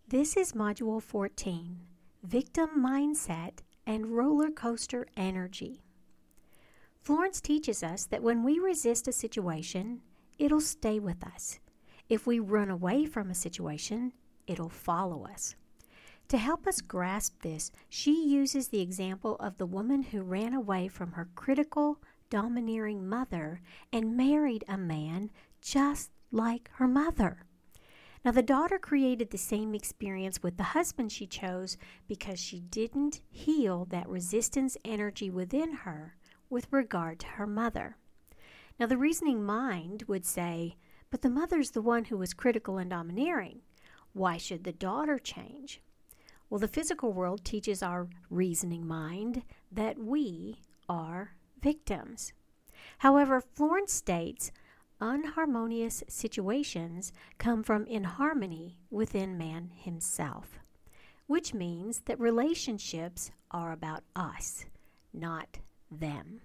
This is Module 14, Victim Mindset and Roller Coaster Energy. Florence teaches us that when we resist a situation, it'll stay with us. If we run away from a situation, it'll follow us. To help us grasp this, she uses the example of the woman who ran away from her critical, domineering mother and married a man just like her mother. Now, the daughter created the same experience with the husband she chose because she didn't heal that resistance energy within her with regard to her mother. Now, the reasoning mind would say, but the mother's the one who was critical and domineering. Why should the daughter change? Well, the physical world teaches our reasoning mind that we are victims. However, Florence states, unharmonious situations come from inharmony within man himself, which means that relationships are about us, not them.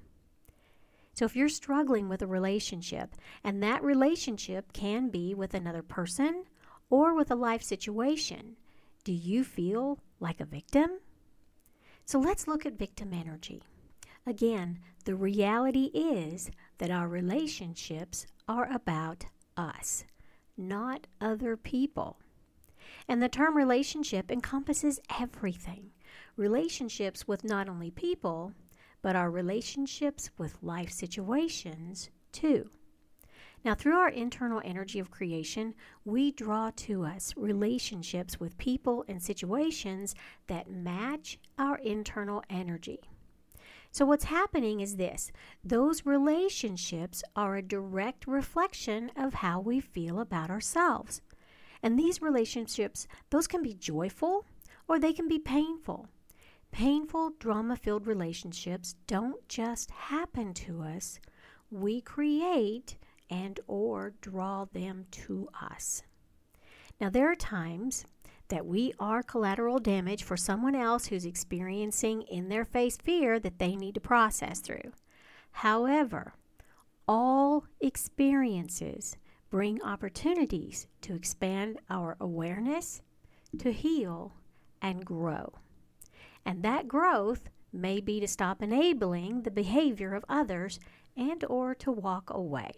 So if you're struggling with a relationship, and that relationship can be with another person or with a life situation, do you feel like a victim? So let's look at victim energy. Again, the reality is that our relationships are about us, not other people. And the term relationship encompasses everything. Relationships with not only people, but our relationships with life situations too. Now, through our internal energy of creation, we draw to us relationships with people and situations that match our internal energy. So what's happening is this: those relationships are a direct reflection of how we feel about ourselves. And these relationships, those can be joyful or they can be painful. Painful, drama-filled relationships don't just happen to us. We create and or draw them to us. Now, there are times that we are collateral damage for someone else who's experiencing in their face fear that they need to process through. However, all experiences bring opportunities to expand our awareness, to heal, and grow. And that growth may be to stop enabling the behavior of others and or to walk away.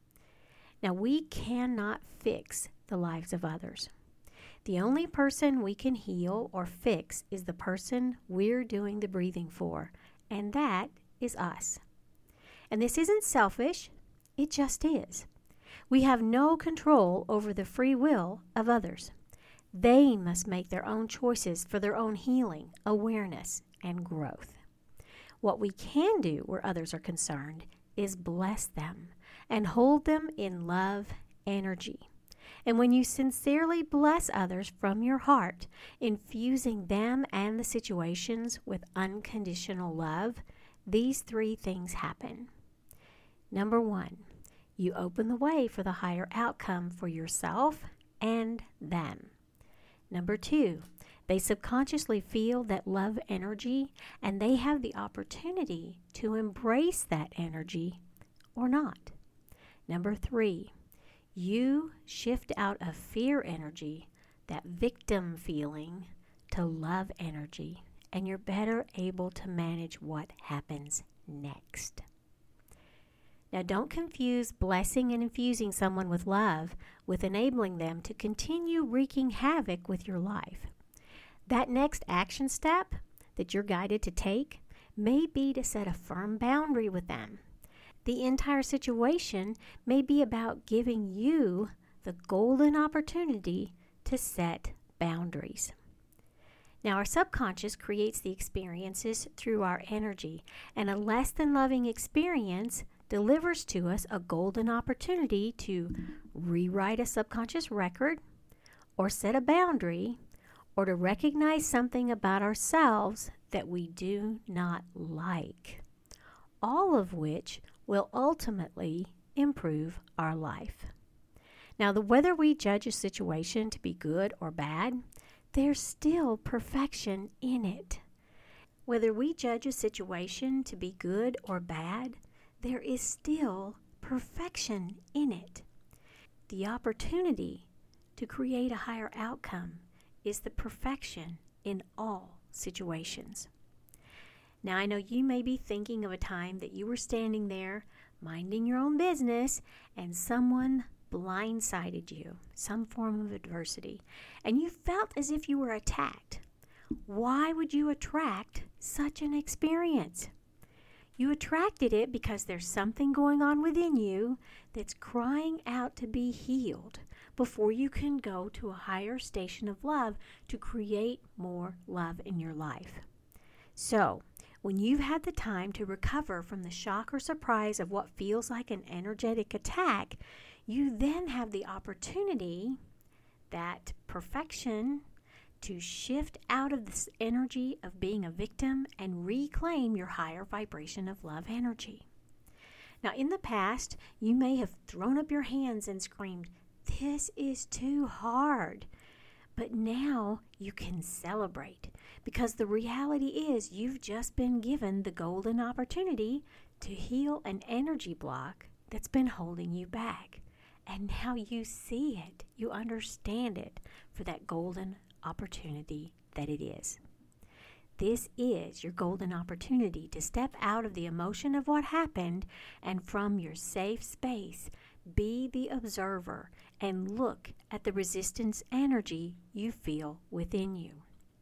Now, we cannot fix the lives of others. The only person we can heal or fix is the person we're doing the breathing for, and that is us. And this isn't selfish, it just is. We have no control over the free will of others. They must make their own choices for their own healing, awareness, and growth. What we can do where others are concerned is bless them and hold them in love energy. And when you sincerely bless others from your heart, infusing them and the situations with unconditional love, these three things happen. Number 1, you open the way for the higher outcome for yourself and them. Number 2, they subconsciously feel that love energy and they have the opportunity to embrace that energy or not. Number 3, you shift out of fear energy, that victim feeling, to love energy, and you're better able to manage what happens next. Now, don't confuse blessing and infusing someone with love with enabling them to continue wreaking havoc with your life. That next action step that you're guided to take may be to set a firm boundary with them. The entire situation may be about giving you the golden opportunity to set boundaries. Now, our subconscious creates the experiences through our energy, and a less than loving experience delivers to us a golden opportunity to rewrite a subconscious record, or set a boundary, or to recognize something about ourselves that we do not like, all of which will ultimately improve our life. Now, whether we judge a situation to be good or bad, there's still perfection in it. Whether we judge a situation to be good or bad, there is still perfection in it. The opportunity to create a higher outcome is the perfection in all situations. Now, I know you may be thinking of a time that you were standing there minding your own business and someone blindsided you, some form of adversity, and you felt as if you were attacked. Why would you attract such an experience? You attracted it because there's something going on within you that's crying out to be healed before you can go to a higher station of love to create more love in your life. So, when you've had the time to recover from the shock or surprise of what feels like an energetic attack, you then have the opportunity, that perfection, to shift out of this energy of being a victim and reclaim your higher vibration of love energy. Now, in the past, you may have thrown up your hands and screamed, "This is too hard." But now you can celebrate, because the reality is you've just been given the golden opportunity to heal an energy block that's been holding you back. And now you see it, you understand it for that golden opportunity that it is. This is your golden opportunity to step out of the emotion of what happened and from your safe space, be the observer and look at the resistance energy you feel within you.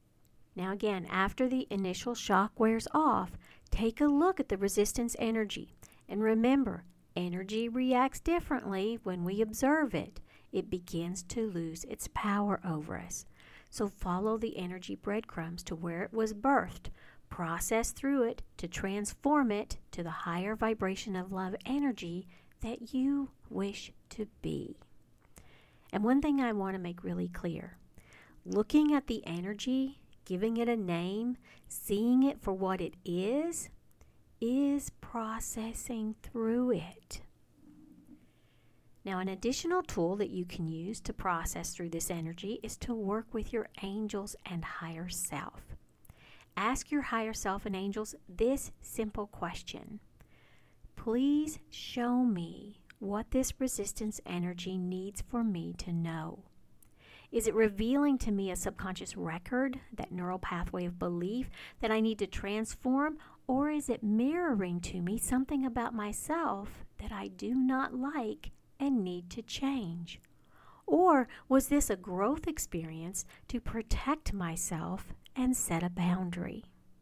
Now again, after the initial shock wears off, take a look at the resistance energy. And remember, energy reacts differently when we observe it. It begins to lose its power over us. So follow the energy breadcrumbs to where it was birthed. Process through it to transform it to the higher vibration of love energy that you wish to be. And one thing I want to make really clear, looking at the energy, giving it a name, seeing it for what it is processing through it. Now, an additional tool that you can use to process through this energy is to work with your angels and higher self. Ask your higher self and angels this simple question: please show me what this resistance energy needs for me to know. Is it revealing to me a subconscious record, that neural pathway of belief that I need to transform, or is it mirroring to me something about myself that I do not like and need to change? Or was this a growth experience to protect myself and set a boundary?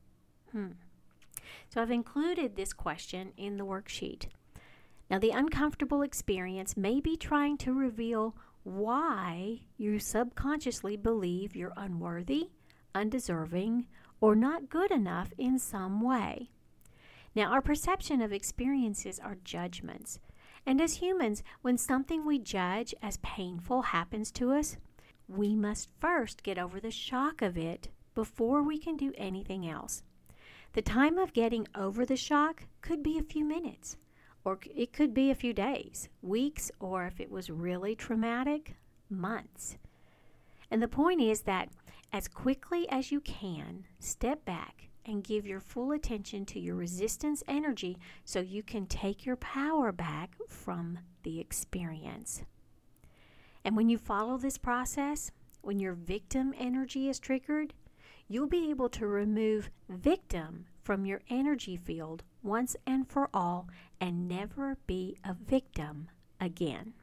So I've included this question in the worksheet. Now, the uncomfortable experience may be trying to reveal why you subconsciously believe you're unworthy, undeserving, or not good enough in some way. Now, our perception of experiences are judgments. And as humans, when something we judge as painful happens to us, we must first get over the shock of it before we can do anything else. The time of getting over the shock could be a few minutes, or it could be a few days, weeks, or if it was really traumatic, months. And the point is that as quickly as you can, step back and give your full attention to your resistance energy so you can take your power back from the experience. And when you follow this process, when your victim energy is triggered, you'll be able to remove victim from your energy field once and for all and never be a victim again.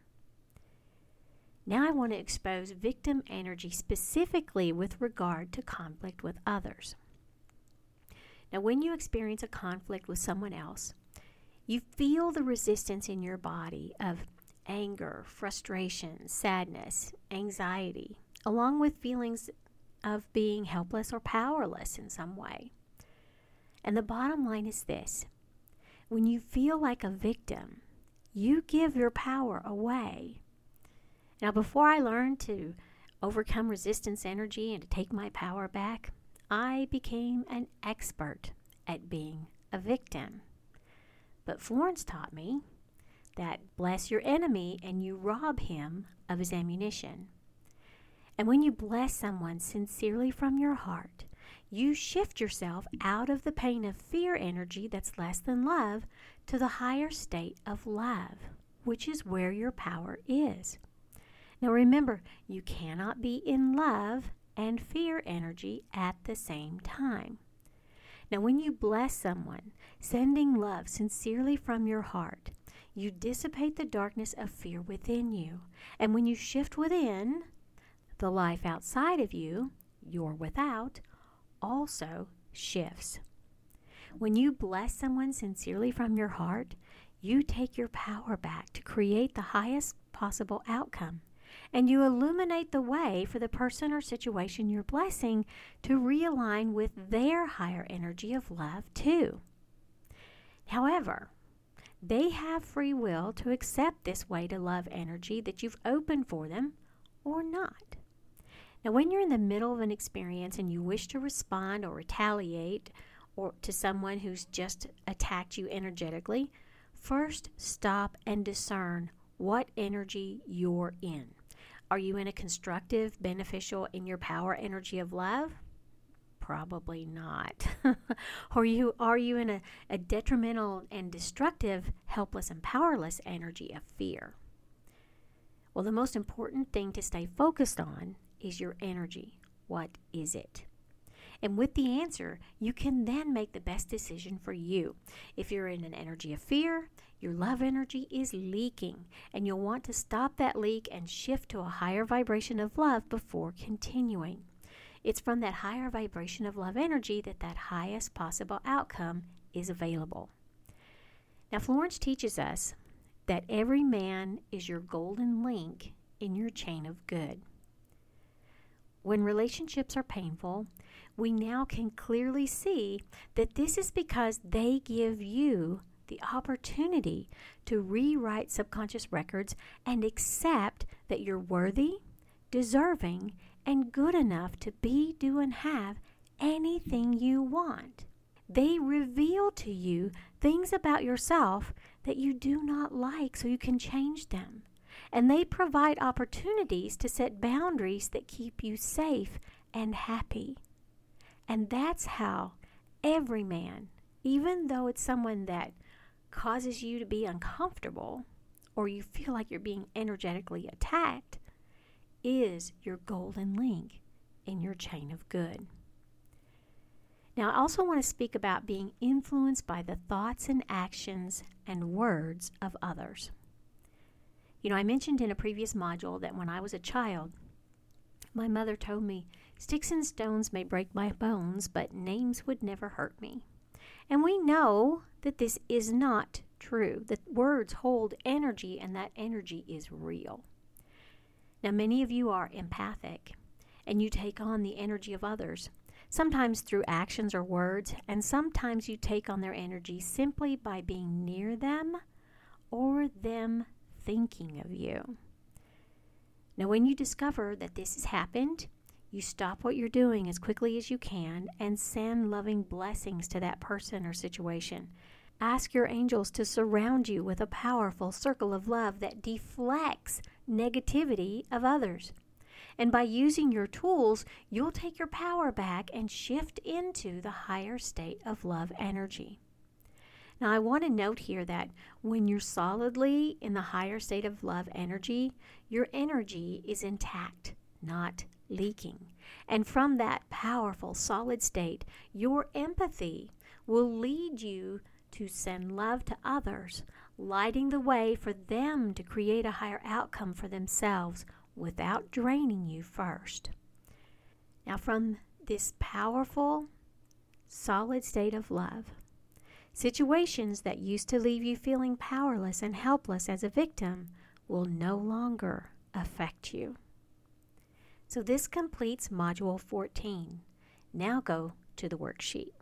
Now I want to expose victim energy specifically with regard to conflict with others. Now, when you experience a conflict with someone else, you feel the resistance in your body of anger, frustration, sadness, anxiety, along with feelings of being helpless or powerless in some way. And the bottom line is this: when you feel like a victim, you give your power away. Now, before I learned to overcome resistance energy and to take my power back, I became an expert at being a victim. But Florence taught me that bless your enemy and you rob him of his ammunition. And when you bless someone sincerely from your heart, you shift yourself out of the pain of fear energy that's less than love to the higher state of love, which is where your power is. Now remember, you cannot be in love and fear energy at the same time. Now, when you bless someone, sending love sincerely from your heart, you dissipate the darkness of fear within you. And when you shift within, the life outside of you, your without, also shifts. When you bless someone sincerely from your heart, you take your power back to create the highest possible outcome. And you illuminate the way for the person or situation you're blessing to realign with their higher energy of love too. However, they have free will to accept this way to love energy that you've opened for them or not. Now, when you're in the middle of an experience and you wish to respond or retaliate or to someone who's just attacked you energetically, first stop and discern what energy you're in. Are you in a constructive, beneficial, in your power energy of love? Probably not. Are you in a detrimental and destructive, helpless and powerless energy of fear? Well, the most important thing to stay focused on is your energy. What is it? And with the answer, you can then make the best decision for you. If you're in an energy of fear, your love energy is leaking, and you'll want to stop that leak and shift to a higher vibration of love before continuing. It's from that higher vibration of love energy that highest possible outcome is available. Now, Florence teaches us that every man is your golden link in your chain of good. When relationships are painful, we now can clearly see that this is because they give you the opportunity to rewrite subconscious records and accept that you're worthy, deserving, and good enough to be, do, and have anything you want. They reveal to you things about yourself that you do not like so you can change them. And they provide opportunities to set boundaries that keep you safe and happy. And that's how every man, even though it's someone that causes you to be uncomfortable or you feel like you're being energetically attacked, is your golden link in your chain of good. Now, I also want to speak about being influenced by the thoughts and actions and words of others. I mentioned in a previous module that when I was a child, my mother told me, "Sticks and stones may break my bones, but names would never hurt me." And we know that this is not true, that words hold energy and that energy is real. Now, many of you are empathic and you take on the energy of others, sometimes through actions or words, and sometimes you take on their energy simply by being near them or them thinking of you. Now, when you discover that this has happened, you stop what you're doing as quickly as you can and send loving blessings to that person or situation. Ask your angels to surround you with a powerful circle of love that deflects negativity of others. And by using your tools, you'll take your power back and shift into the higher state of love energy. Now, I want to note here that when you're solidly in the higher state of love energy, your energy is intact, not leaking. And from that powerful, solid state, your empathy will lead you to send love to others, lighting the way for them to create a higher outcome for themselves without draining you first. Now, from this powerful, solid state of love, situations that used to leave you feeling powerless and helpless as a victim will no longer affect you. So this completes Module 14. Now go to the worksheet.